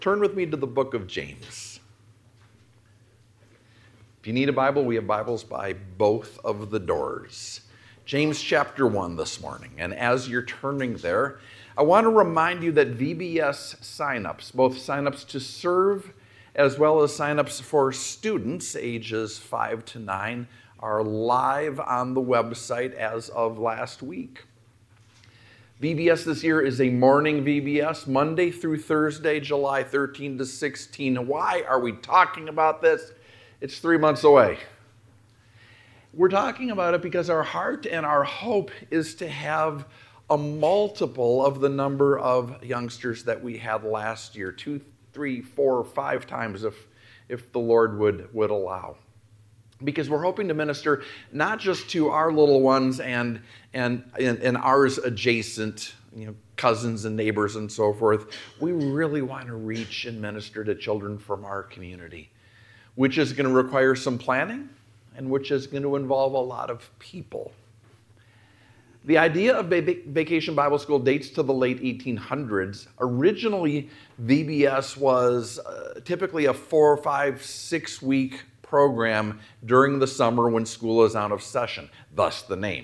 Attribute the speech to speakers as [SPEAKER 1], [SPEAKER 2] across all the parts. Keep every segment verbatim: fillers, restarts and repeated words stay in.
[SPEAKER 1] Turn with me to the book of James. If you need a Bible, we have Bibles by both of the doors. James chapter one this morning. And as you're turning there, I want to remind you that V B S signups, both signups to serve as well as signups for students ages five to nine, are live on the website as of last week. V B S this year is a morning V B S, Monday through Thursday, July thirteenth to sixteenth. Why are we talking about this? It's three months away. We're talking about it because our heart and our hope is to have a multiple of the number of youngsters that we had last year, two, three, four, five times if, if the Lord would, would allow. Because we're hoping to minister not just to our little ones and, and, and, and ours adjacent, you know, cousins and neighbors and so forth. We really want to reach and minister to children from our community, which is going to require some planning and which is going to involve a lot of people. The idea of Vacation Bible School dates to the late eighteen hundreds. Originally, V B S was uh, typically a four, five, six-week program during the summer when school is out of session, thus the name.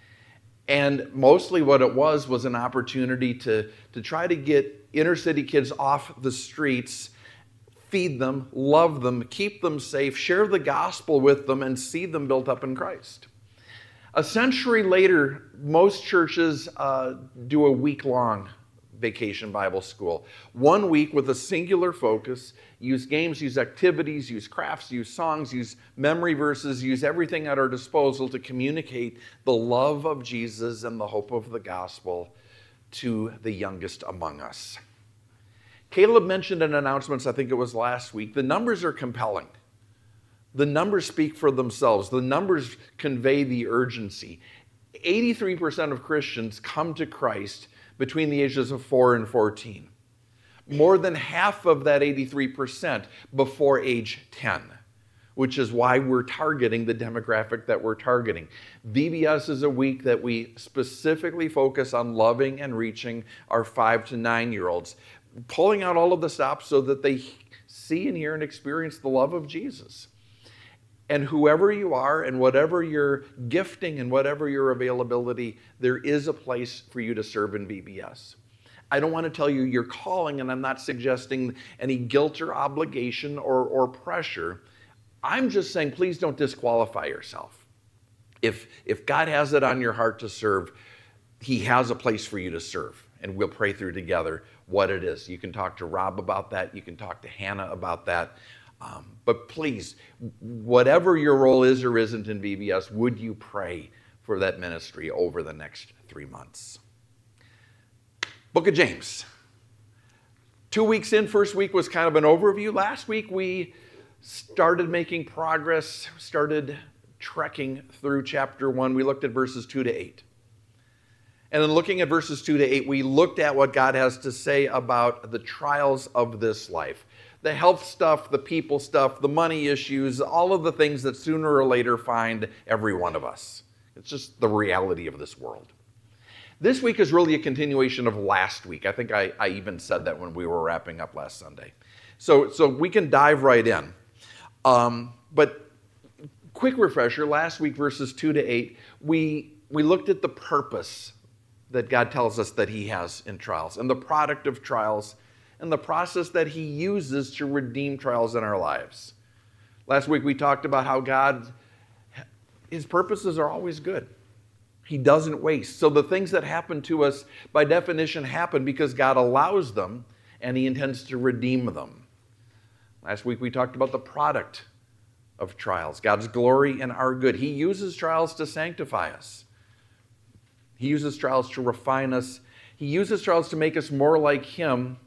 [SPEAKER 1] And mostly what it was was an opportunity to, to try to get inner city kids off the streets, feed them, love them, keep them safe, share the gospel with them, and see them built up in Christ. A century later, most churches uh, do a week-long Vacation Bible School. One week with a singular focus, use games, use activities, use crafts, use songs, use memory verses, use everything at our disposal to communicate the love of Jesus and the hope of the gospel to the youngest among us. Caleb mentioned in announcements, I think it was last week, the numbers are compelling. The numbers speak for themselves. The numbers convey the urgency. eighty-three percent of Christians come to Christ between the ages of four and fourteen. More than half of that eighty-three percent before age ten, which is why we're targeting the demographic that we're targeting. V B S is a week that we specifically focus on loving and reaching our five to nine-year-olds, pulling out all of the stops so that they see and hear and experience the love of Jesus. And whoever you are and whatever your gifting and whatever your availability, there is a place for you to serve in V B S. I don't want to tell you your calling, and I'm not suggesting any guilt or obligation or, or pressure. I'm just saying, please don't disqualify yourself. If, if God has it on your heart to serve, He has a place for you to serve. And we'll pray through together what it is. You can talk to Rob about that. You can talk to Hannah about that. Um, but please, whatever your role is or isn't in V B S, would you pray for that ministry over the next three months? Book of James. Two weeks in, first week was kind of an overview. Last week we started making progress, started trekking through chapter one. We looked at verses two to eight. And then looking at verses two to eight, we looked at what God has to say about the trials of this life. The health stuff, the people stuff, the money issues, all of the things that sooner or later find every one of us. It's just the reality of this world. This week is really a continuation of last week. I think I, I even said that when we were wrapping up last Sunday. So, so we can dive right in. Um, but quick refresher, last week, verses two to eight, we, we looked at the purpose that God tells us that He has in trials and the product of trials and the process that He uses to redeem trials in our lives. Last week we talked about how God, His purposes are always good. He doesn't waste. So the things that happen to us, by definition, happen because God allows them and He intends to redeem them. Last week we talked about the product of trials, God's glory and our good. He uses trials to sanctify us. He uses trials to refine us. He uses trials to make us more like Him,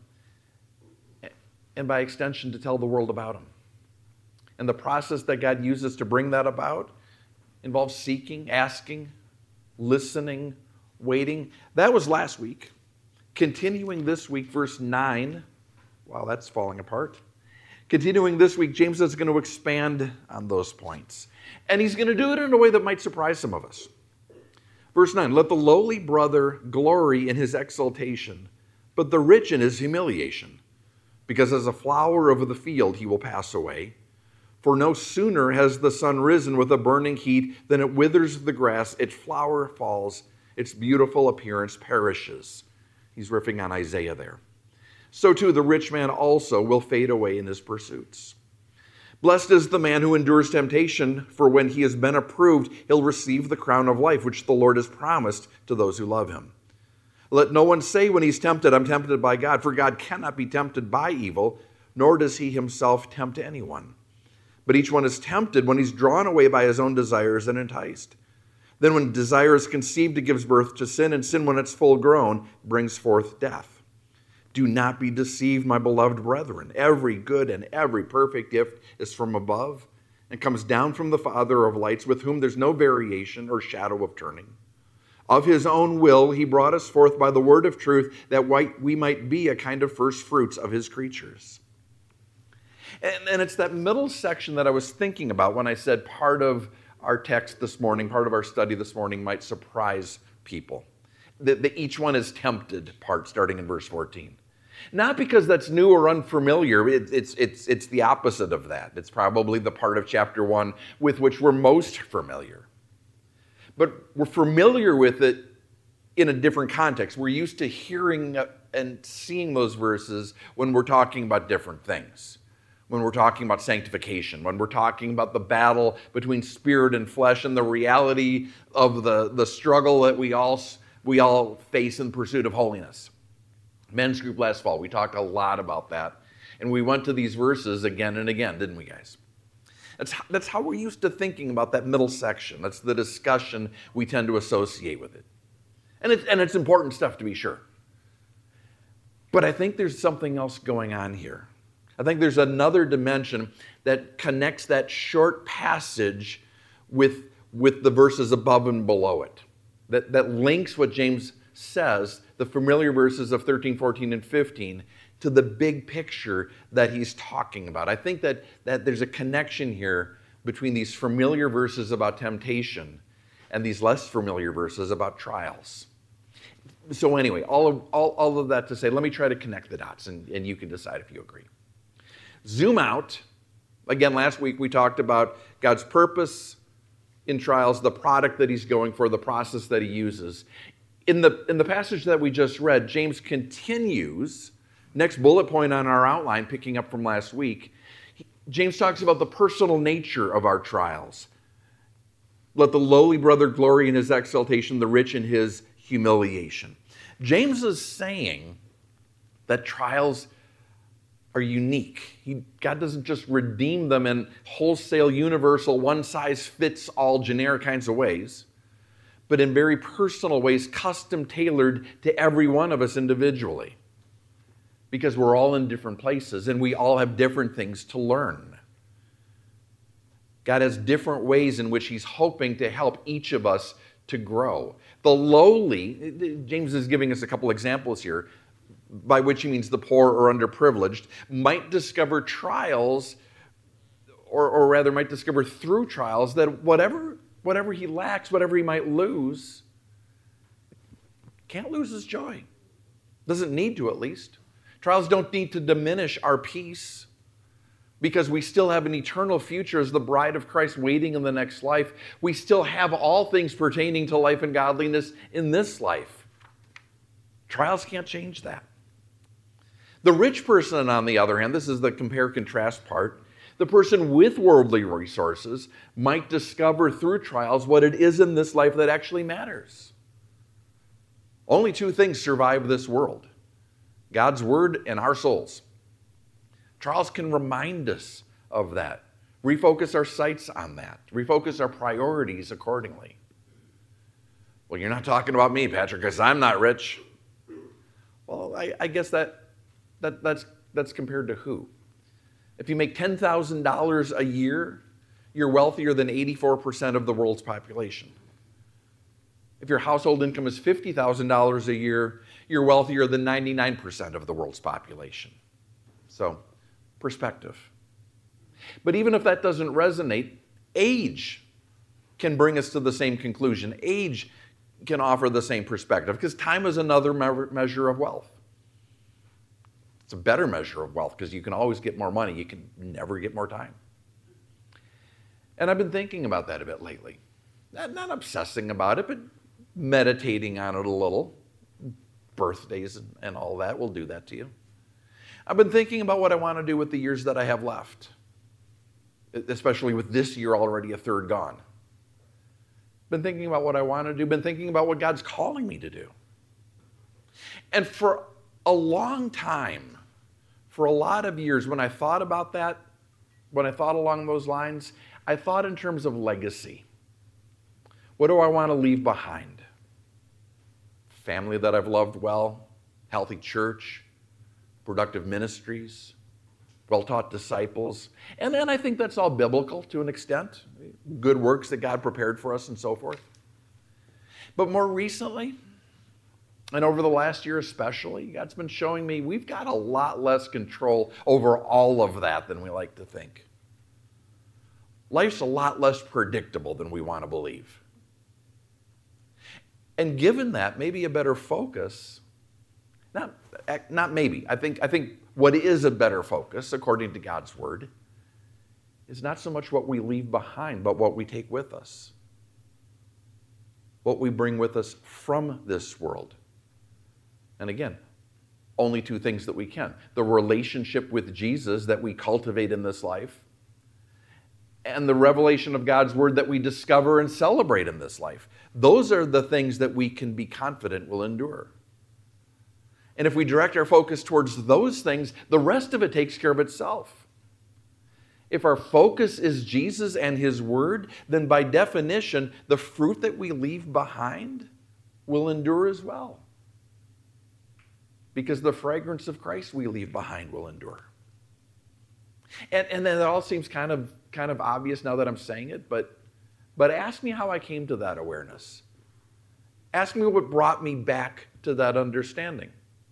[SPEAKER 1] and by extension, to tell the world about Him. And the process that God uses to bring that about involves seeking, asking, listening, waiting. That was last week. Continuing this week, verse nine. Wow, that's falling apart. Continuing this week, James is going to expand on those points. And he's going to do it in a way that might surprise some of us. Verse nine, let the lowly brother glory in his exaltation, but the rich in his humiliation. because as a flower of the field he will pass away. For no sooner has the sun risen with a burning heat than it withers the grass, its flower falls, its beautiful appearance perishes. He's riffing on Isaiah there. So too the rich man also will fade away in his pursuits. Blessed is the man who endures temptation, for when he has been approved, he'll receive the crown of life, which the Lord has promised to those who love him. Let no one say when he's tempted, I'm tempted by God, for God cannot be tempted by evil, nor does he himself tempt anyone. But each one is tempted when he's drawn away by his own desires and enticed. Then when desire is conceived, it gives birth to sin, and sin, when it's full grown, brings forth death. Do not be deceived, my beloved brethren. Every good and every perfect gift is from above and comes down from the Father of lights, with whom there's no variation or shadow of turning. Of his own will, he brought us forth by the word of truth, that we might be a kind of first fruits of his creatures. And, and it's that middle section that I was thinking about when I said part of our text this morning, part of our study this morning might surprise people. The, the each one is tempted part, starting in verse fourteen. Not because that's new or unfamiliar. It, it's, it's, it's the opposite of that. It's probably the part of chapter one with which we're most familiar. But we're familiar with it in a different context. We're used to hearing and seeing those verses when we're talking about different things. When we're talking about sanctification, when we're talking about the battle between spirit and flesh and the reality of the, the struggle that we all, we all face in pursuit of holiness. Men's group last fall, we talked a lot about that. And we went to these verses again and again, didn't we, guys? That's how, that's how we're used to thinking about that middle section. That's the discussion we tend to associate with it. And it's, and it's important stuff, to be sure. But I think there's something else going on here. I think there's another dimension that connects that short passage with, with the verses above and below it. That, that links what James says, the familiar verses of thirteen, fourteen, and fifteen, to the big picture that he's talking about. I think that, that there's a connection here between these familiar verses about temptation and these less familiar verses about trials. So anyway, all of, all, all of that to say, let me try to connect the dots, and, and you can decide if you agree. Zoom out. Again, last week we talked about God's purpose in trials, the product that he's going for, the process that he uses. In the, in the passage that we just read, James continues, next bullet point on our outline, picking up from last week, he, James talks about the personal nature of our trials. Let the lowly brother glory in his exaltation, the rich in his humiliation. James is saying that trials are unique. He, God doesn't just redeem them in wholesale, universal, one-size-fits-all generic kinds of ways, but in very personal ways, custom-tailored to every one of us individually. Because we're all in different places and we all have different things to learn. God has different ways in which he's hoping to help each of us to grow. The lowly, James is giving us a couple examples here, by which he means the poor or underprivileged, might discover trials, or, or rather might discover through trials that whatever, whatever he lacks, whatever he might lose, can't lose his joy. Doesn't need to, at least. Trials don't need to diminish our peace, because we still have an eternal future as the bride of Christ waiting in the next life. We still have all things pertaining to life and godliness in this life. Trials can't change that. The rich person, on the other hand, this is the compare-contrast part, the person with worldly resources might discover through trials what it is in this life that actually matters. Only two things survive this world: God's word and our souls. Trials can remind us of that, refocus our sights on that, refocus our priorities accordingly. Well, you're not talking about me, Patrick, because I'm not rich. Well, I, I guess that That, that's, that's compared to who? If you make ten thousand dollars a year, you're wealthier than eighty-four percent of the world's population. If your household income is fifty thousand dollars a year, you're wealthier than ninety-nine percent of the world's population. So, perspective. But even if that doesn't resonate, age can bring us to the same conclusion. Age can offer the same perspective, because time is another me- measure of wealth. It's a better measure of wealth because you can always get more money. You can never get more time. And I've been thinking about that a bit lately. Not, not obsessing about it, but meditating on it a little. Birthdays and, and all that will do that to you. I've been thinking about what I want to do with the years that I have left, especially with this year already a third gone. Been thinking about what I want to do, been thinking about what God's calling me to do. And for a long time, for a lot of years, when I thought about that, when I thought along those lines, I thought in terms of legacy. What do I want to leave behind? Family that I've loved well, healthy church, productive ministries, well-taught disciples. And then I think that's all biblical to an extent. Good works that God prepared for us and so forth. But more recently, and over the last year especially, God's been showing me we've got a lot less control over all of that than we like to think. Life's a lot less predictable than we want to believe. And given that, maybe a better focus, not, not maybe, I think, I think what is a better focus, according to God's word, is not so much what we leave behind, but what we take with us. What we bring with us from this world. And again, only two things that we can. The relationship with Jesus that we cultivate in this life, and the revelation of God's word that we discover and celebrate in this life. Those are the things that we can be confident will endure. And if we direct our focus towards those things, the rest of it takes care of itself. If our focus is Jesus and his word, then by definition, the fruit that we leave behind will endure as well. Because the fragrance of Christ we leave behind will endure. And, and then it all seems kind of, kind of obvious now that I'm saying it, but, but ask me how I came to that awareness. Ask me what brought me back to that understanding.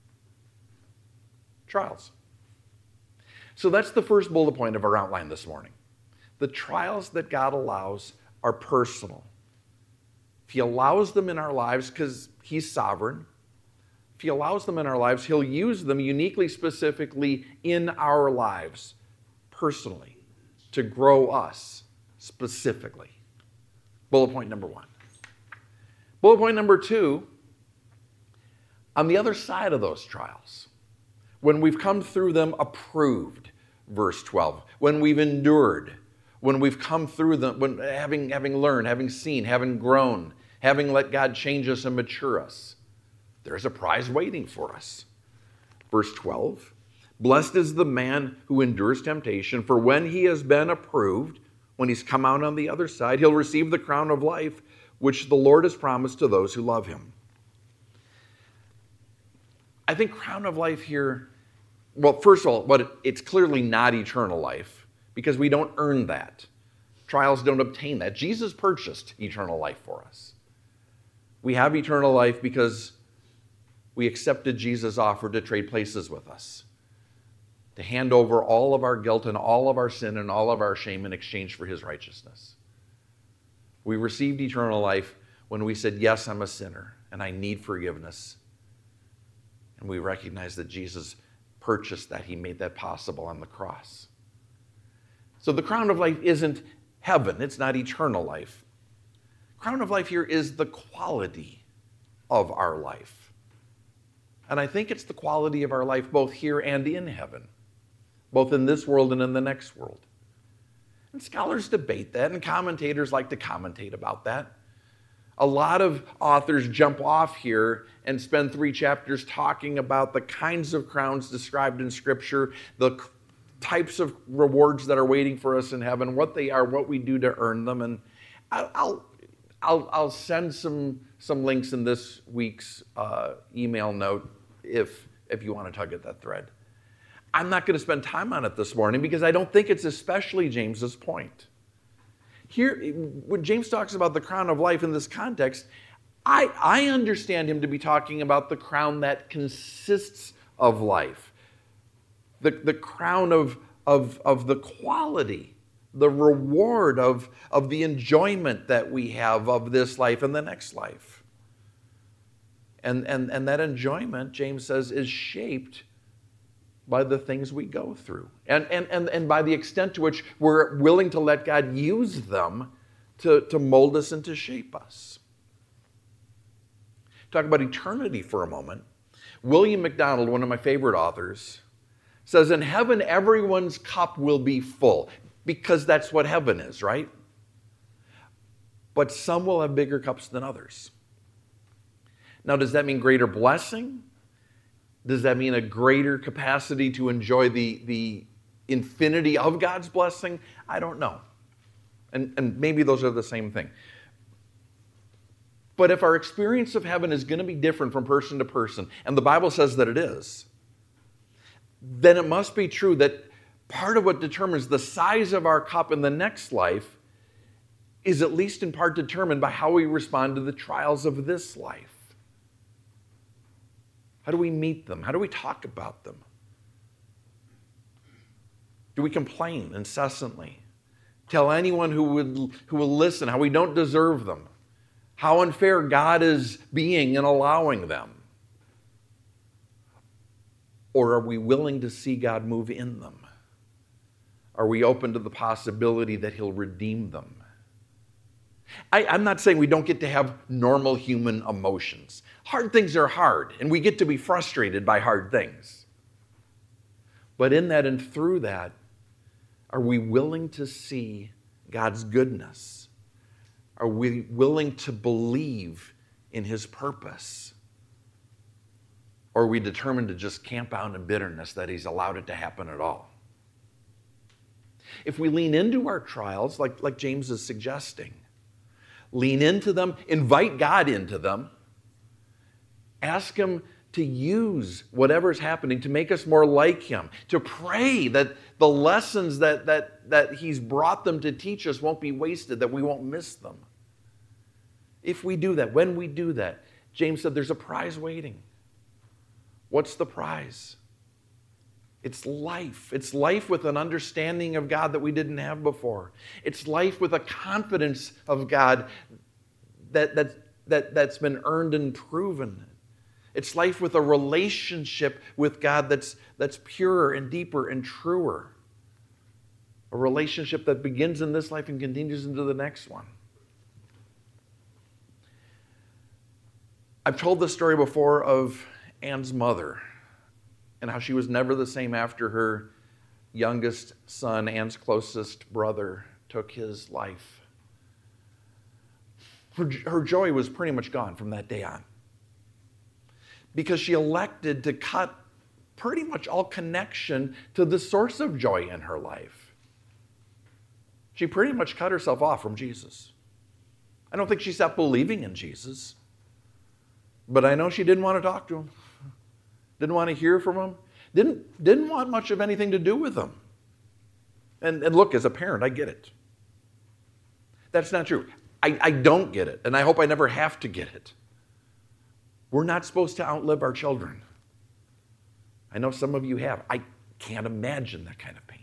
[SPEAKER 1] Trials. So that's the first bullet point of our outline this morning. The trials that God allows are personal. If he allows them in our lives because he's sovereign, if he allows them in our lives, he'll use them uniquely, specifically in our lives, personally, to grow us specifically. Bullet point number one. Bullet point number two, on the other side of those trials, when we've come through them approved, verse twelve, when we've endured, when we've come through them, when having, having learned, having seen, having grown, having let God change us and mature us, there's a prize waiting for us. Verse twelve, blessed is the man who endures temptation, for when he has been approved, when he's come out on the other side, he'll receive the crown of life, which the Lord has promised to those who love him. I think crown of life here, well, first of all, but it's clearly not eternal life because we don't earn that. Trials don't obtain that. Jesus purchased eternal life for us. We have eternal life because we accepted Jesus' offer to trade places with us, to hand over all of our guilt and all of our sin and all of our shame in exchange for his righteousness. We received eternal life when we said, yes, I'm a sinner and I need forgiveness. And we recognize that Jesus purchased that. He made that possible on the cross. So the crown of life isn't heaven. It's not eternal life. Crown of life here is the quality of our life. And I think it's the quality of our life both here and in heaven, both in this world and in the next world. And scholars debate that, and commentators like to commentate about that. A lot of authors jump off here and spend three chapters talking about the kinds of crowns described in Scripture, the types of rewards that are waiting for us in heaven, what they are, what we do to earn them. And I'll, I'll, I'll send some, some links in this week's uh, email note if, if you want to tug at that thread. I'm not going to spend time on it this morning because I don't think it's especially James's point. Here, when James talks about the crown of life in this context, I, I understand him to be talking about the crown that consists of life. The, the crown of, of, of the quality, the reward of, of the enjoyment that we have of this life and the next life. And, and, and that enjoyment, James says, is shaped by the things we go through and, and, and, and by the extent to which we're willing to let God use them to, to mold us and to shape us. Talk about eternity for a moment. William MacDonald, one of my favorite authors, says, in heaven, everyone's cup will be full, because that's what heaven is, right? But some will have bigger cups than others. Now, does that mean greater blessing? Does that mean a greater capacity to enjoy the, the infinity of God's blessing? I don't know. And, and maybe those are the same thing. But if our experience of heaven is going to be different from person to person, and the Bible says that it is, then it must be true that part of what determines the size of our cup in the next life is at least in part determined by how we respond to the trials of this life. How do we meet them? How do we talk about them? Do we complain incessantly? Tell anyone who would, who will listen how we don't deserve them, how unfair God is being and allowing them? Or are we willing to see God move in them? Are we open to the possibility that He'll redeem them? I, I'm not saying we don't get to have normal human emotions. Hard things are hard, and we get to be frustrated by hard things. But in that and through that, are we willing to see God's goodness? Are we willing to believe in His purpose? Or are we determined to just camp out in bitterness that He's allowed it to happen at all? If we lean into our trials, like, like James is suggesting, lean into them, invite God into them, ask Him to use whatever's happening to make us more like Him, to pray that the lessons that, that, that He's brought them to teach us won't be wasted, that we won't miss them. If we do that, when we do that, James said there's a prize waiting. What's the prize? It's life. It's life with an understanding of God that we didn't have before. It's life with a confidence of God that, that, that, that's been earned and proven. It's life with a relationship with God that's, that's purer and deeper and truer. A relationship that begins in this life and continues into the next one. I've told this story before of Anne's mother and how she was never the same after her youngest son, Anne's closest brother, took his life. Her, her joy was pretty much gone from that day on, because she elected to cut pretty much all connection to the source of joy in her life. She pretty much cut herself off from Jesus. I don't think she stopped believing in Jesus, but I know she didn't want to talk to Him. Didn't want to hear from Him. Didn't, didn't want much of anything to do with Him. And, and look, as a parent, I get it. That's not true. I, I don't get it, and I hope I never have to get it. We're not supposed to outlive our children. I know some of you have. I can't imagine that kind of pain.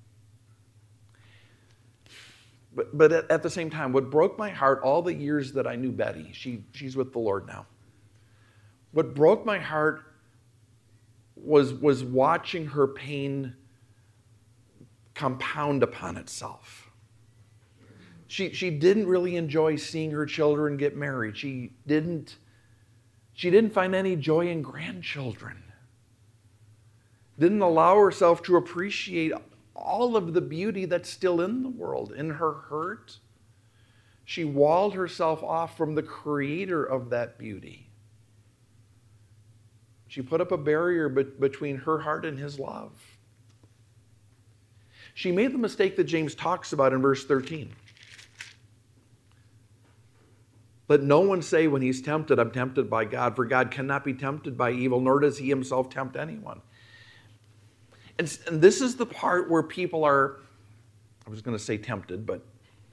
[SPEAKER 1] But, but at, at the same time, what broke my heart all the years that I knew Betty, she, she's with the Lord now. What broke my heart was, was watching her pain compound upon itself. She, she didn't really enjoy seeing her children get married. She didn't, she didn't find any joy in grandchildren. Didn't allow herself to appreciate all of the beauty that's still in the world. In her hurt, she walled herself off from the creator of that beauty. She put up a barrier be- between her heart and His love. She made the mistake that James talks about in verse thirteen. Let no one say when he's tempted, I'm tempted by God, for God cannot be tempted by evil, nor does He Himself tempt anyone. And, and this is the part where people are, I was going to say tempted, but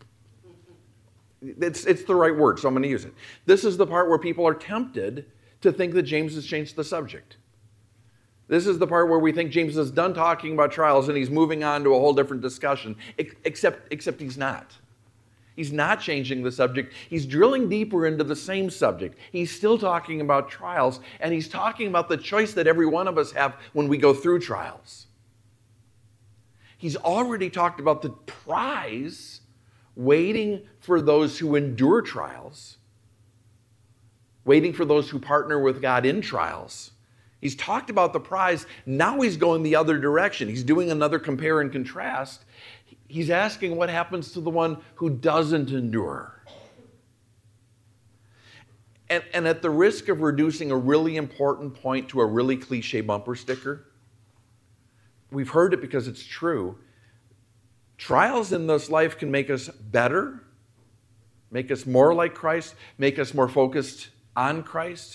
[SPEAKER 1] it's, it's the right word, so I'm going to use it. This is the part where people are tempted to think that James has changed the subject. This is the part where we think James is done talking about trials and he's moving on to a whole different discussion, except, except he's not. He's not changing the subject. He's drilling deeper into the same subject. He's still talking about trials, and he's talking about the choice that every one of us have when we go through trials. He's already talked about the prize waiting for those who endure trials, waiting for those who partner with God in trials. He's talked about the prize. Now he's going the other direction. He's doing another compare and contrast. He's asking what happens to the one who doesn't endure. And, and at the risk of reducing a really important point to a really cliche bumper sticker, we've heard it because it's true. Trials in this life can make us better, make us more like Christ, make us more focused on Christ,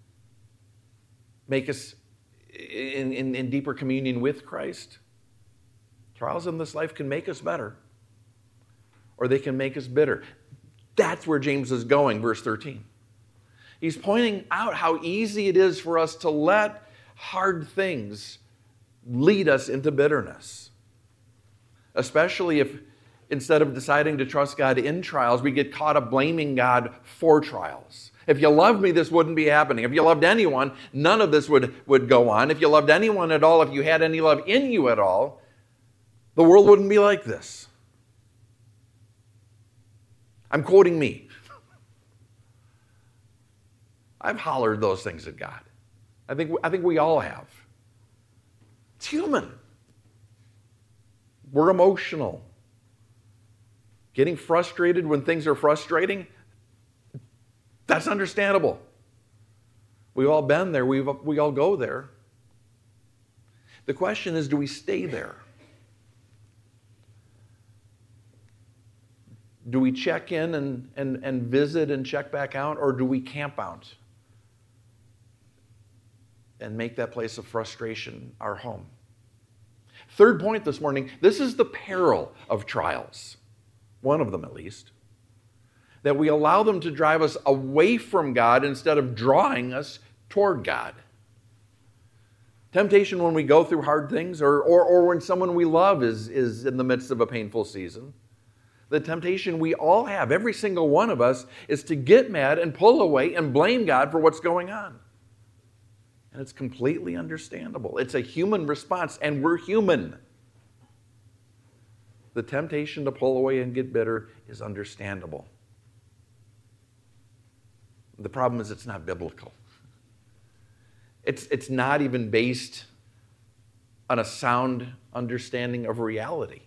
[SPEAKER 1] make us in, in, in deeper communion with Christ. Trials in this life can make us better, or they can make us bitter. That's where James is going, verse thirteen. He's pointing out how easy it is for us to let hard things lead us into bitterness, especially if instead of deciding to trust God in trials, we get caught up blaming God for trials. If you loved me, this wouldn't be happening. If you loved anyone, none of this would, would go on. If you loved anyone at all, if you had any love in you at all, the world wouldn't be like this. I'm quoting me. I've hollered those things at God. I think, I think we all have. It's human. We're emotional. Getting frustrated when things are frustrating, that's understandable. We've all been there. We've, we all go there. The question is, do we stay there? Do we check in and, and, and visit and check back out, or do we camp out and make that place of frustration our home? Third point this morning, this is the peril of trials, one of them at least, that we allow them to drive us away from God instead of drawing us toward God. Temptation when we go through hard things, or, or, or when someone we love is, is in the midst of a painful season. The temptation we all have, every single one of us, is to get mad and pull away and blame God for what's going on. And it's completely understandable. It's a human response, and we're human. The temptation to pull away and get bitter is understandable. The problem is it's not biblical. It's, it's not even based on a sound understanding of reality.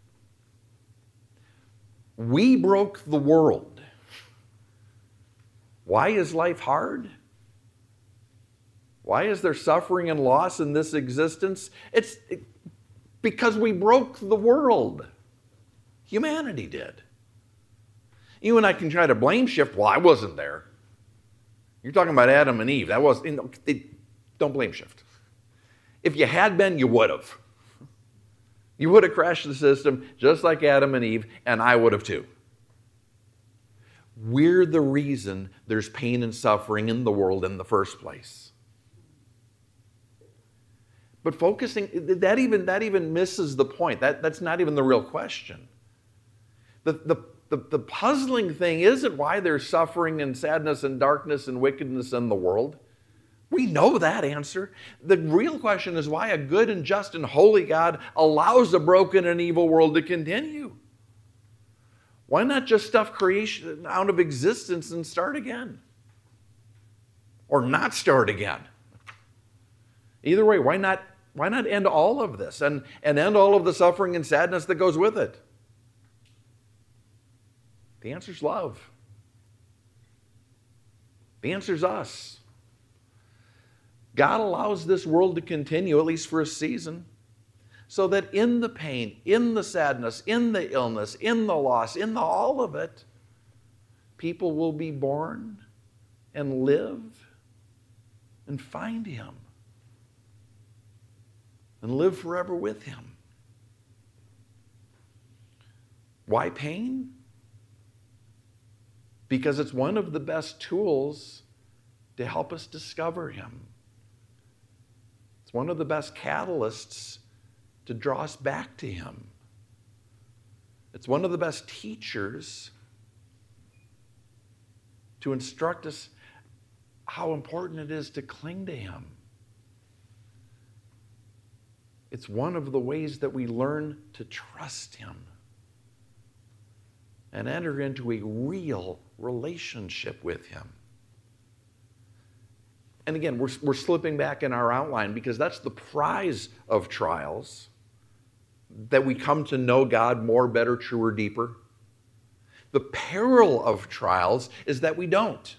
[SPEAKER 1] We broke the world. Why is life hard? Why is there suffering and loss in this existence? It's it, because we broke the world. Humanity did. You and I can try to blame shift. Well, I wasn't there. You're talking about Adam and Eve. That was, you know, it, don't blame shift. If you had been, you would have. You would have crashed the system just like Adam and Eve, and I would have too. We're the reason there's pain and suffering in the world in the first place. But focusing, that even, that even misses the point. That, that's not even the real question. The, the, the, the puzzling thing isn't why there's suffering and sadness and darkness and wickedness in the world. We know that answer. The real question is why a good and just and holy God allows a broken and evil world to continue. Why not just stuff creation out of existence and start again? Or not start again? Either way, why not, why not end all of this and, and end all of the suffering and sadness that goes with it? The answer's love. The answer's us. God allows this world to continue, at least for a season, so that in the pain, in the sadness, in the illness, in the loss, in the all of it, people will be born and live and find Him and live forever with Him. Why pain? Because it's one of the best tools to help us discover Him. It's one of the best catalysts to draw us back to Him. It's one of the best teachers to instruct us how important it is to cling to Him. It's one of the ways that we learn to trust Him and enter into a real relationship with Him. And again, we're, we're slipping back in our outline because that's the prize of trials, that we come to know God more, better, truer, deeper. The peril of trials is that we don't.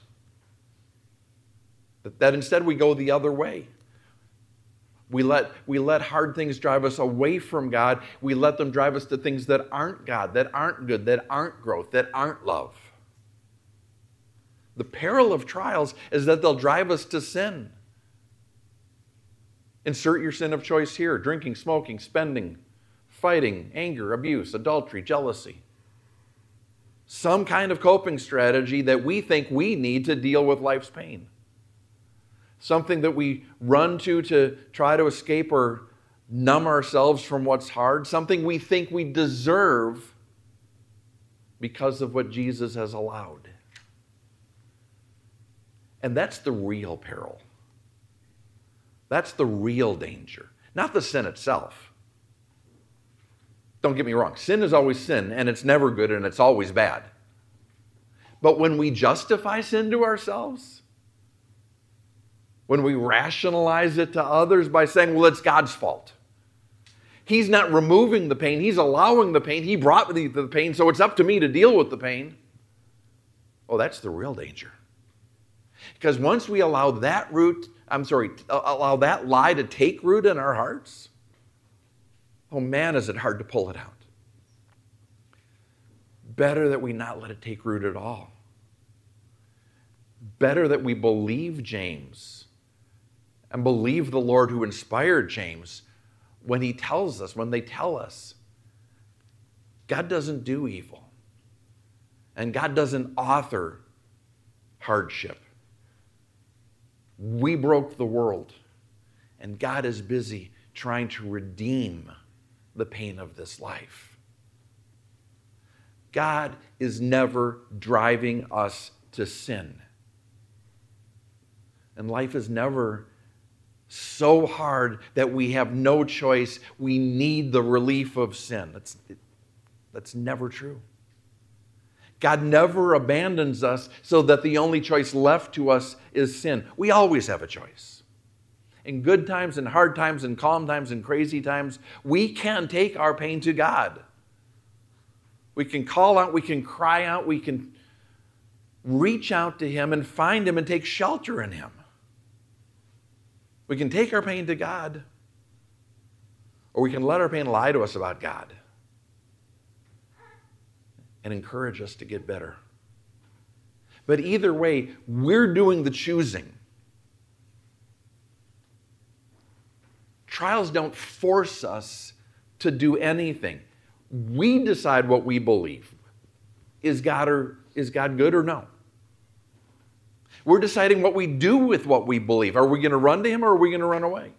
[SPEAKER 1] That, that instead we go the other way. We let, we let hard things drive us away from God. We let them drive us to things that aren't God, that aren't good, that aren't growth, that aren't love. The peril of trials is that they'll drive us to sin. Insert your sin of choice here: drinking, smoking, spending, fighting, anger, abuse, adultery, jealousy. Some kind of coping strategy that we think we need to deal with life's pain. Something that we run to to try to escape or numb ourselves from what's hard. Something we think we deserve because of what Jesus has allowed. And that's the real peril. That's the real danger, not the sin itself. Don't get me wrong, sin is always sin, and it's never good, and it's always bad. But when we justify sin to ourselves, when we rationalize it to others by saying, well, it's God's fault. He's not removing the pain, He's allowing the pain, He brought me the pain, so it's up to me to deal with the pain. Oh, that's the real danger. Because once we allow that root, I'm sorry, allow that lie to take root in our hearts, oh man, is it hard to pull it out. Better that we not let it take root at all. Better that we believe James and believe the Lord who inspired James when he tells us, when they tell us, God doesn't do evil. And God doesn't author hardship. We broke the world, and God is busy trying to redeem the pain of this life. God is never driving us to sin. And life is never so hard that we have no choice. We need the relief of sin. That's, that's never true. God never abandons us so that the only choice left to us is sin. We always have a choice. In good times and hard times and calm times and crazy times, we can take our pain to God. We can call out, we can cry out, we can reach out to Him and find Him and take shelter in Him. We can take our pain to God, or we can let our pain lie to us about God and encourage us to get better. But either way, we're doing the choosing. Trials don't force us to do anything. We decide what we believe. Is God or is God good or no? We're deciding what we do with what we believe. Are we going to run to Him or are we going to run away?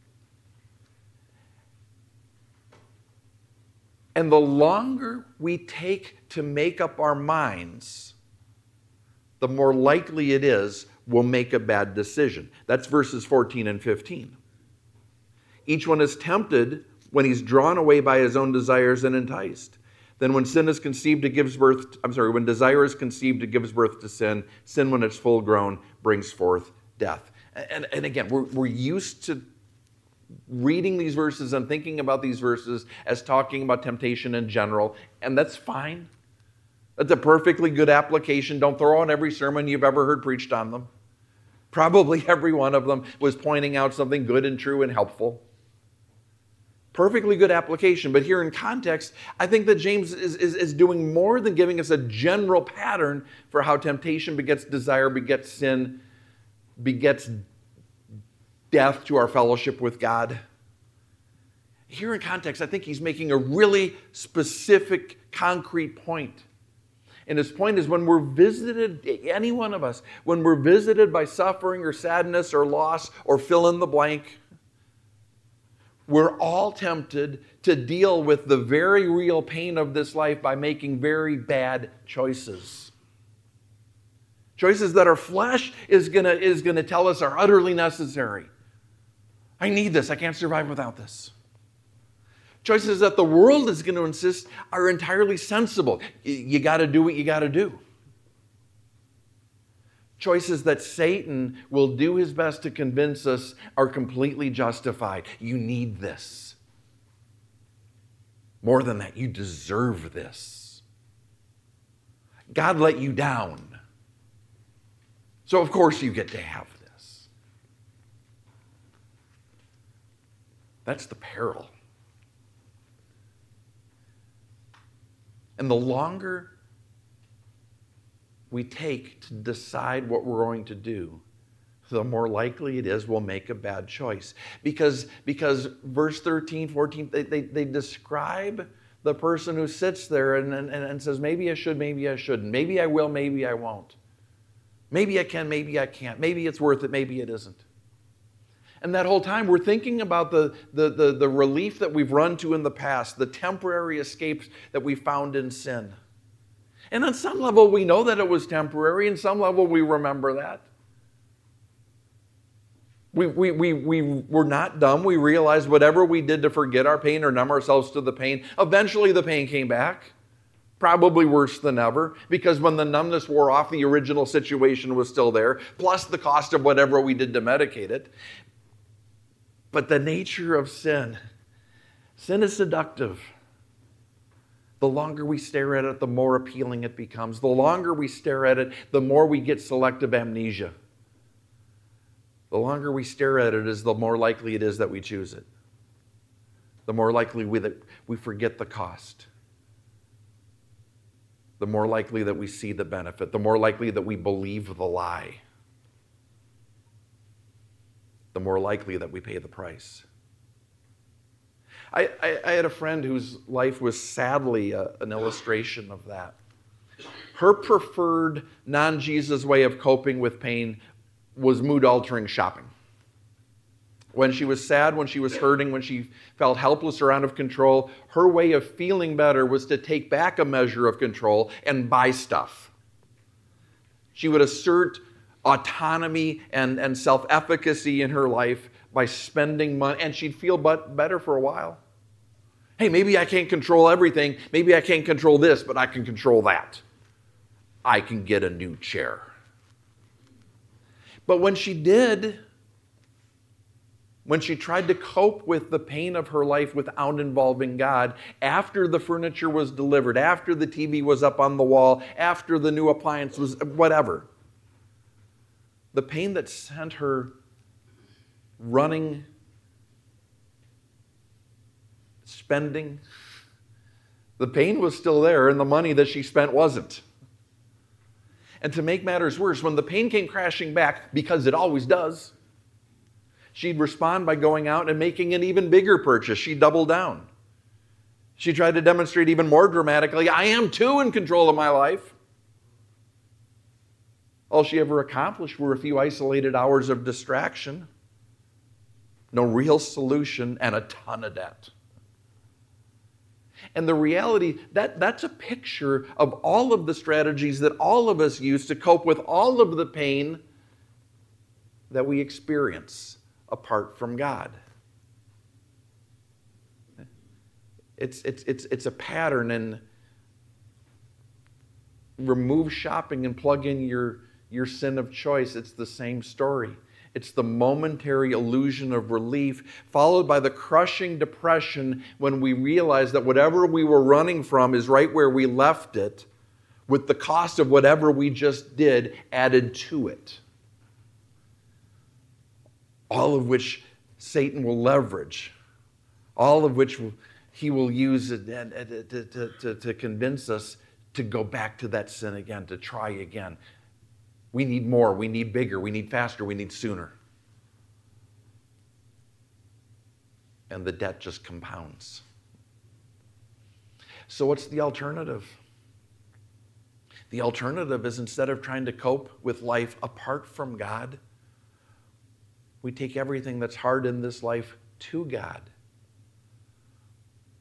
[SPEAKER 1] And the longer we take to make up our minds, the more likely it is we'll make a bad decision. That's verses fourteen and fifteen. Each one is tempted when he's drawn away by his own desires and enticed. Then when sin is conceived, it gives birth, I'm sorry, when desire is conceived, it gives birth to sin. Sin, when it's full grown, brings forth death. And, and again, we're, we're used to reading these verses and thinking about these verses as talking about temptation in general, and that's fine. That's a perfectly good application. Don't throw on every sermon you've ever heard preached on them. Probably every one of them was pointing out something good and true and helpful. Perfectly good application, but here in context, I think that James is, is, is doing more than giving us a general pattern for how temptation begets desire, begets sin, begets death to our fellowship with God. Here in context, I think he's making a really specific, concrete point. And his point is when we're visited, any one of us, when we're visited by suffering or sadness or loss or fill in the blank, We're all tempted to deal with the very real pain of this life by making very bad choices. Choices that our flesh is gonna, is gonna tell us are utterly necessary. I need this. I can't survive without this. Choices that the world is going to insist are entirely sensible. You got to do what you got to do. Choices that Satan will do his best to convince us are completely justified. You need this. More than that, you deserve this. God let you down. So of course you get to have this. That's the peril. And the longer we take to decide what we're going to do, the more likely it is we'll make a bad choice. Because, because verse thirteen, fourteen, they, they, they describe the person who sits there and, and, and says, maybe I should, maybe I shouldn't. Maybe I will, maybe I won't. Maybe I can, maybe I can't. Maybe it's worth it, maybe it isn't. And that whole time, we're thinking about the, the, the, the relief that we've run to in the past, the temporary escapes that we found in sin. And on some level, we know that it was temporary. On some level, we remember that. We, we, we, we were not dumb. We realized whatever we did to forget our pain or numb ourselves to the pain, eventually the pain came back. Probably worse than ever, because when the numbness wore off, the original situation was still there, plus the cost of whatever we did to medicate it. But the nature of sin, sin is seductive. The longer we stare at it, the more appealing it becomes. The longer we stare at it, the more we get selective amnesia. The longer we stare at it, is the more likely it is that we choose it. The more likely we, that we forget the cost. The more likely that we see the benefit. The more likely that we believe the lie. The more likely that we pay the price. I, I, I had a friend whose life was sadly a, an illustration of that. Her preferred non-Jesus way of coping with pain was mood-altering shopping. When she was sad, when she was hurting, when she felt helpless or out of control, her way of feeling better was to take back a measure of control and buy stuff. She would assert autonomy and, and self-efficacy in her life by spending money, and she'd feel but better for a while. Hey, maybe I can't control everything. Maybe I can't control this, but I can control that. I can get a new chair. But when she did, when she tried to cope with the pain of her life without involving God, after the furniture was delivered, after the T V was up on the wall, after the new appliance was whatever, the pain that sent her running, spending, the pain was still there, and the money that she spent wasn't. And to make matters worse, when the pain came crashing back, because it always does, she'd respond by going out and making an even bigger purchase. She'd double down. She tried to demonstrate even more dramatically, I am too in control of my life. All she ever accomplished were a few isolated hours of distraction, no real solution, and a ton of debt. And the reality, that, that's a picture of all of the strategies that all of us use to cope with all of the pain that we experience apart from God. It's, it's, it's, it's a pattern, and remove shopping and plug in your, your sin of choice. It's the same story. It's the momentary illusion of relief, followed by the crushing depression when we realize that whatever we were running from is right where we left it, with the cost of whatever we just did added to it. All of which Satan will leverage, all of which he will use to, to, to, to convince us to go back to that sin again, to try again. We need more, we need bigger, we need faster, we need sooner. And the debt just compounds. So what's the alternative? The alternative is, instead of trying to cope with life apart from God, we take everything that's hard in this life to God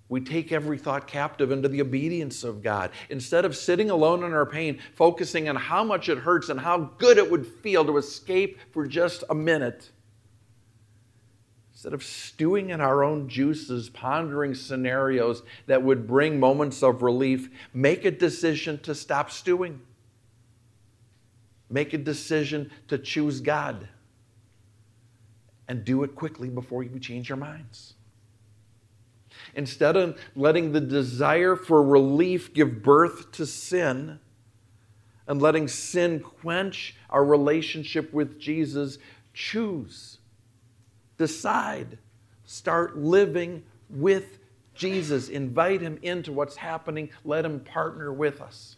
[SPEAKER 1] We take every thought captive into the obedience of God. Instead of sitting alone in our pain, focusing on how much it hurts and how good it would feel to escape for just a minute, instead of stewing in our own juices, pondering scenarios that would bring moments of relief, make a decision to stop stewing. Make a decision to choose God. And do it quickly before you change your minds. Instead of letting the desire for relief give birth to sin and letting sin quench our relationship with Jesus, choose, decide, start living with Jesus. Invite him into what's happening. Let him partner with us.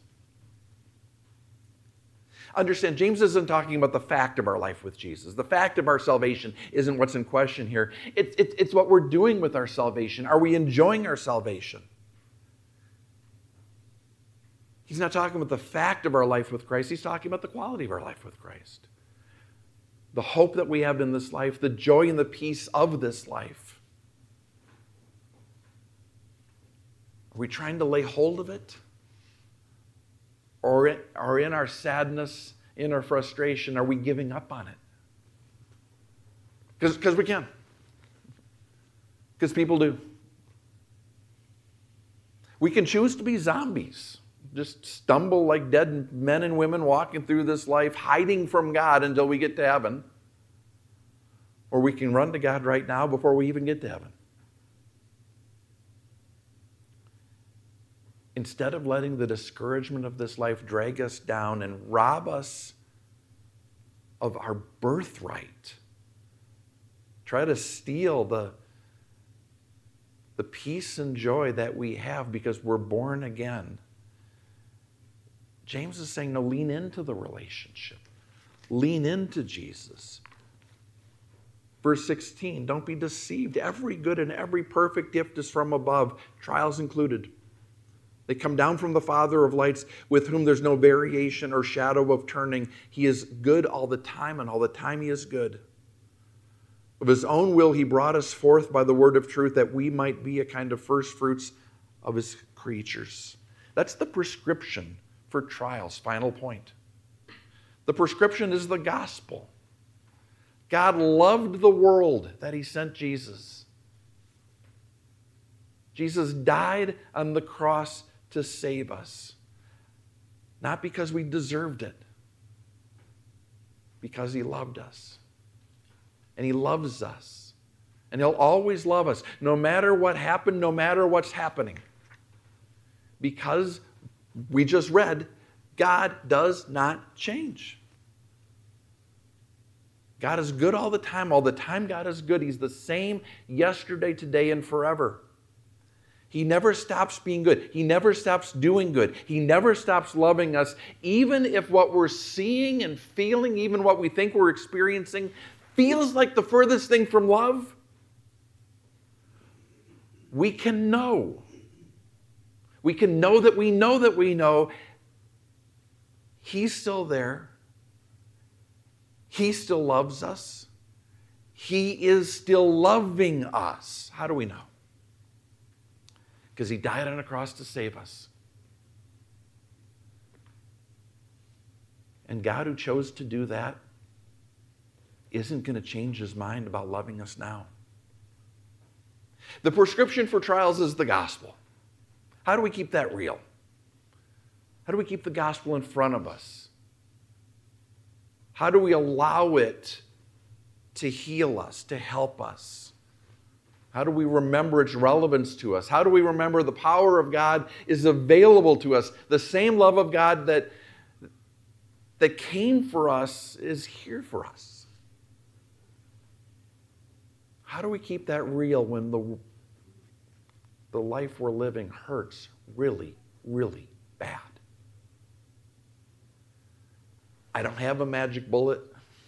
[SPEAKER 1] Understand, James isn't talking about the fact of our life with Jesus. The fact of our salvation isn't what's in question here. It's, it's, it's what we're doing with our salvation. Are we enjoying our salvation? He's not talking about the fact of our life with Christ. He's talking about the quality of our life with Christ. The hope that we have in this life, the joy and the peace of this life. Are we trying to lay hold of it? Or in, or in our sadness, in our frustration, are we giving up on it? Because we can. Because people do. We can choose to be zombies. Just stumble like dead men and women walking through this life, hiding from God until we get to heaven. Or we can run to God right now before we even get to heaven. Instead of letting the discouragement of this life drag us down and rob us of our birthright, try to steal the, the peace and joy that we have because we're born again. James is saying, no, lean into the relationship. Lean into Jesus. Verse sixteen, don't be deceived. Every good and every perfect gift is from above, trials included. They come down from the Father of lights, with whom there's no variation or shadow of turning. He is good all the time, and all the time he is good. Of his own will he brought us forth by the word of truth, that we might be a kind of first fruits of his creatures. That's the prescription for trials. Final point. The prescription is the gospel. God loved the world that he sent Jesus. Jesus died on the cross to save us. Not because we deserved it. Because he loved us. And he loves us. And he'll always love us, no matter what happened, no matter what's happening. Because we just read, God does not change. God is good all the time. All the time God is good. He's the same yesterday, today, and forever. He never stops being good. He never stops doing good. He never stops loving us. Even if what we're seeing and feeling, even what we think we're experiencing, feels like the furthest thing from love, we can know. We can know that we know that we know he's still there. He still loves us. He is still loving us. How do we know? Because he died on a cross to save us. And God, who chose to do that, isn't going to change his mind about loving us now. The prescription for trials is the gospel. How do we keep that real? How do we keep the gospel in front of us? How do we allow it to heal us, to help us? How do we remember its relevance to us? How do we remember the power of God is available to us? The same love of God that, that came for us is here for us. How do we keep that real when the, the life we're living hurts really, really bad? I don't have a magic bullet.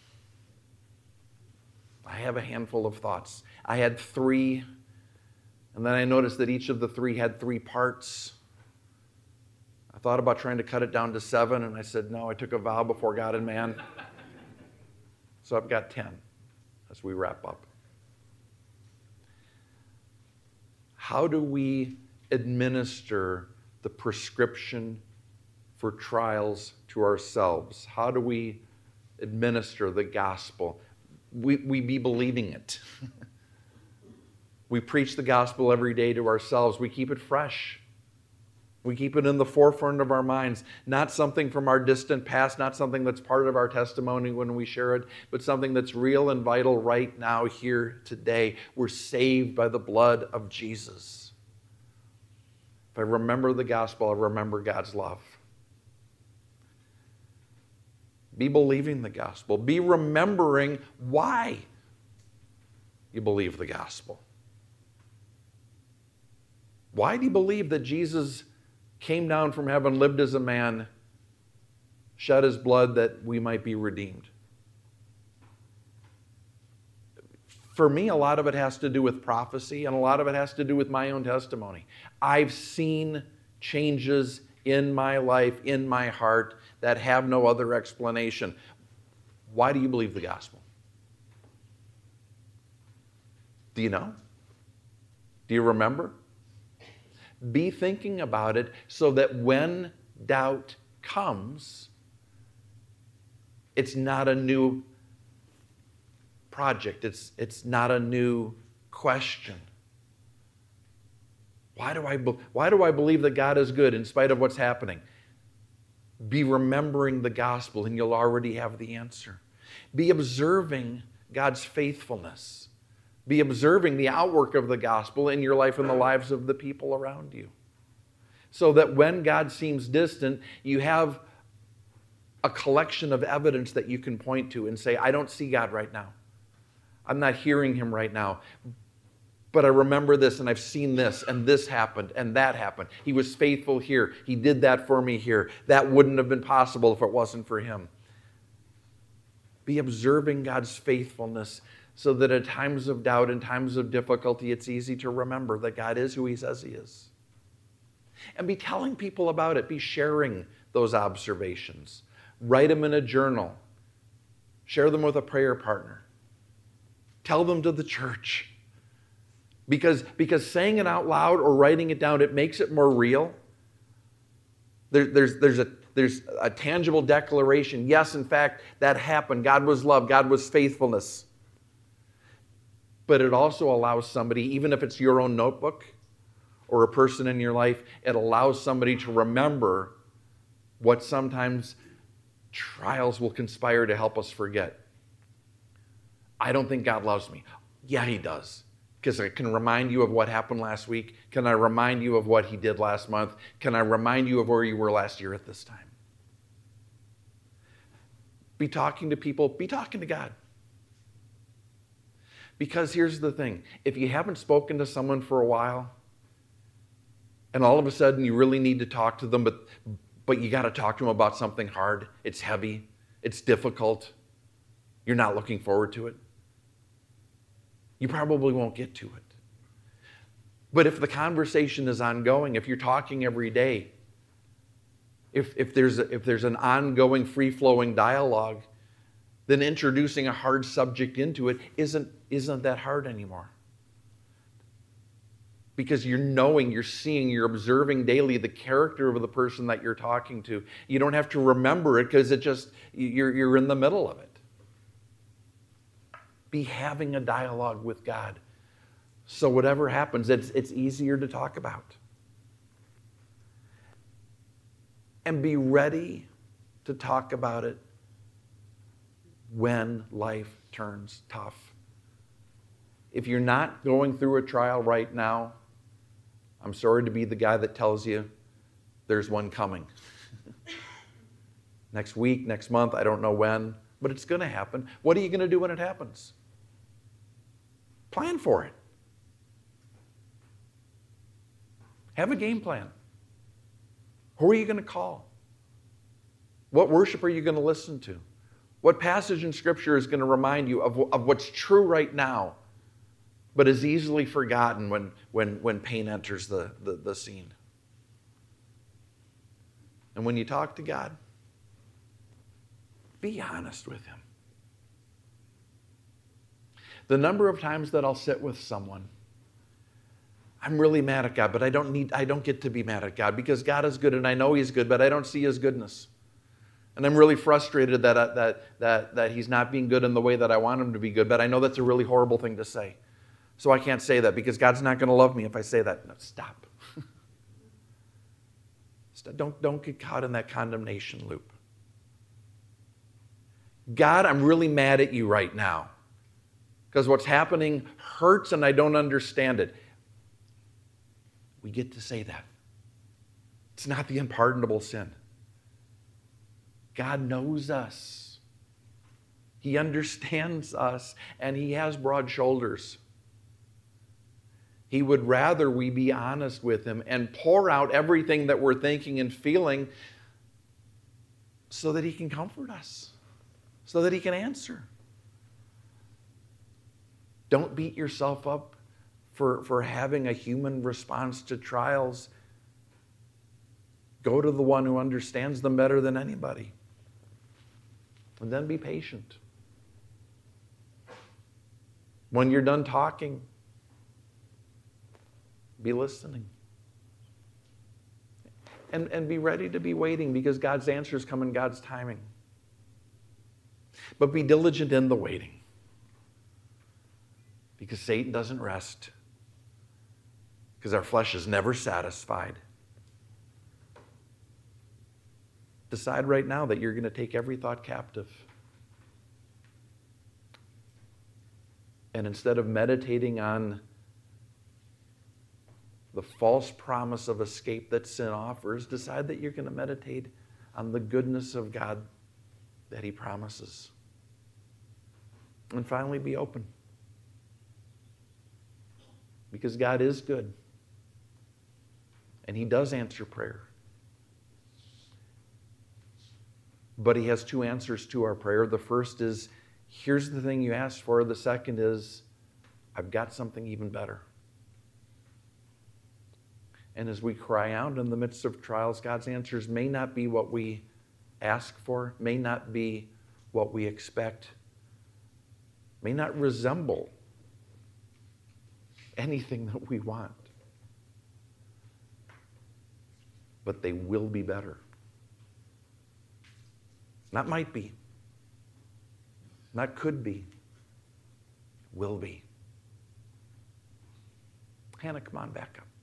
[SPEAKER 1] I have a handful of thoughts. I had three, and then I noticed that each of the three had three parts. I thought about trying to cut it down to seven, and I said, no, I took a vow before God and man. So I've got ten as we wrap up. How do we administer the prescription for trials to ourselves? How do we administer the gospel? We, we be believing it. We preach the gospel every day to ourselves. We keep it fresh. We keep it in the forefront of our minds, not something from our distant past, not something that's part of our testimony when we share it, but something that's real and vital right now, here, today. We're saved by the blood of Jesus. If I remember the gospel, I remember God's love. Be believing the gospel. Be remembering why you believe the gospel. Why do you believe that Jesus came down from heaven, lived as a man, shed his blood that we might be redeemed? For me, a lot of it has to do with prophecy, and a lot of it has to do with my own testimony. I've seen changes in my life, in my heart, that have no other explanation. Why do you believe the gospel? Do you know? Do you remember? Be thinking about it so that when doubt comes, it's not a new project. It's, it's not a new question. Why do I, be, why do I believe that God is good in spite of what's happening? Be remembering the gospel and you'll already have the answer. Be observing God's faithfulness. Be observing the outwork of the gospel in your life and the lives of the people around you. So that when God seems distant, you have a collection of evidence that you can point to and say, I don't see God right now. I'm not hearing him right now. But I remember this, and I've seen this, and this happened, and that happened. He was faithful here. He did that for me here. That wouldn't have been possible if it wasn't for him. Be observing God's faithfulness so that at times of doubt and times of difficulty, it's easy to remember that God is who he says he is. And be telling people about it. Be sharing those observations. Write them in a journal. Share them with a prayer partner. Tell them to the church. Because, because saying it out loud or writing it down, it makes it more real. There, there's, there's, a, there's a tangible declaration. Yes, in fact, that happened. God was love. God was faithfulness. But it also allows somebody, even if it's your own notebook or a person in your life, it allows somebody to remember what sometimes trials will conspire to help us forget. I don't think God loves me. Yeah, he does. Because I can remind you of what happened last week. Can I remind you of what he did last month? Can I remind you of where you were last year at this time? Be talking to people. Be talking to God. Because here's the thing. If you haven't spoken to someone for a while, and all of a sudden you really need to talk to them, but, but you got to talk to them about something hard, it's heavy, it's difficult, you're not looking forward to it, you probably won't get to it. But if the conversation is ongoing, if you're talking every day, if, if, there's, a, if there's an ongoing, free-flowing dialogue, then introducing a hard subject into it isn't, isn't that hard anymore. Because you're knowing, you're seeing, you're observing daily the character of the person that you're talking to. You don't have to remember it because it just, you're, you're in the middle of it. Be having a dialogue with God. So whatever happens, it's, it's easier to talk about. And be ready to talk about it when life turns tough. If you're not going through a trial right now, I'm sorry to be the guy that tells you there's one coming. Next week, next month, I don't know when, but it's going to happen. What are you going to do when it happens? Plan for it. Have a game plan. Who are you going to call? What worship are you going to listen to? What passage in Scripture is going to remind you of, of what's true right now, but is easily forgotten when, when, when pain enters the, the, the scene? And when you talk to God, be honest with him. The number of times that I'll sit with someone, I'm really mad at God, but I don't need, I don't get to be mad at God because God is good and I know He's good, but I don't see His goodness. And I'm really frustrated that, uh, that, that, that He's not being good in the way that I want Him to be good, but I know that's a really horrible thing to say. So I can't say that because God's not going to love me if I say that. No, stop. stop. Don't, don't get caught in that condemnation loop. God, I'm really mad at you right now because what's happening hurts and I don't understand it. We get to say that. It's not the unpardonable sin. God knows us. He understands us, and He has broad shoulders. He would rather we be honest with Him and pour out everything that we're thinking and feeling so that He can comfort us, so that He can answer. Don't beat yourself up for, for having a human response to trials. Go to the one who understands them better than anybody. And then be patient. When you're done talking, be listening. And, and be ready to be waiting because God's answers come in God's timing. But be diligent in the waiting because Satan doesn't rest. Because our flesh is never satisfied. Decide right now that you're going to take every thought captive. And instead of meditating on the false promise of escape that sin offers, decide that you're going to meditate on the goodness of God that He promises. And finally, be open. Because God is good. And He does answer prayer. But He has two answers to our prayer. The first is, here's the thing you asked for. The second is, I've got something even better. And as we cry out in the midst of trials, God's answers may not be what we ask for, may not be what we expect, may not resemble anything that we want. But they will be better. Not might be. Not could be. Will be. Hannah, come on back up.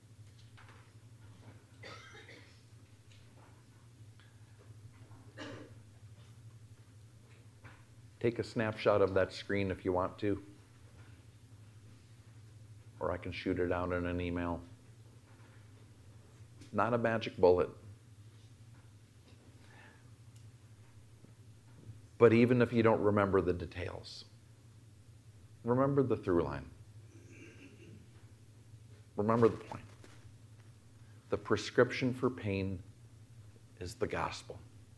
[SPEAKER 1] Take a snapshot of that screen if you want to. Or I can shoot it out in an email. Not a magic bullet. But even if you don't remember the details, remember the through line. Remember the point. The prescription for pain is the gospel.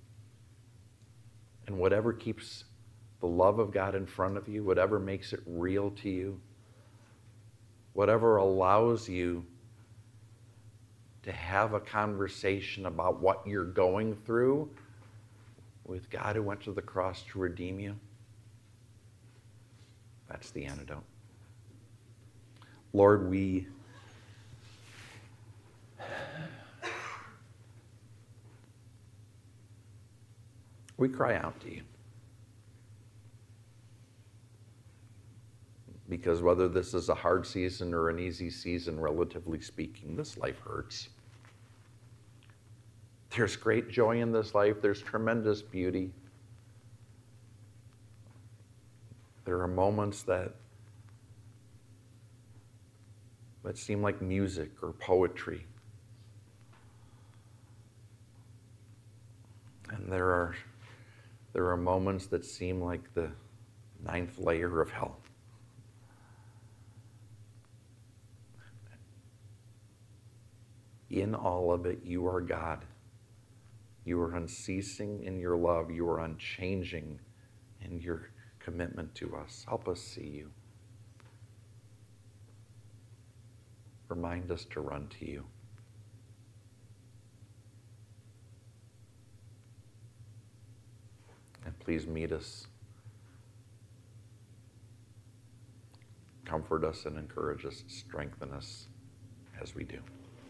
[SPEAKER 1] And whatever keeps the love of God in front of you, whatever makes it real to you, whatever allows you to have a conversation about what you're going through with God who went to the cross to redeem you, that's the antidote. Lord, we we cry out to you. Because whether this is a hard season or an easy season, relatively speaking, this life hurts. There's great joy in this life. There's tremendous beauty. There are moments that, that seem like music or poetry. And there are, there are moments that seem like the ninth layer of hell. In all of it, you are God. You are unceasing in your love. You are unchanging in your commitment to us. Help us see you. Remind us to run to you. And please meet us. Comfort us and encourage us, strengthen us. as we do.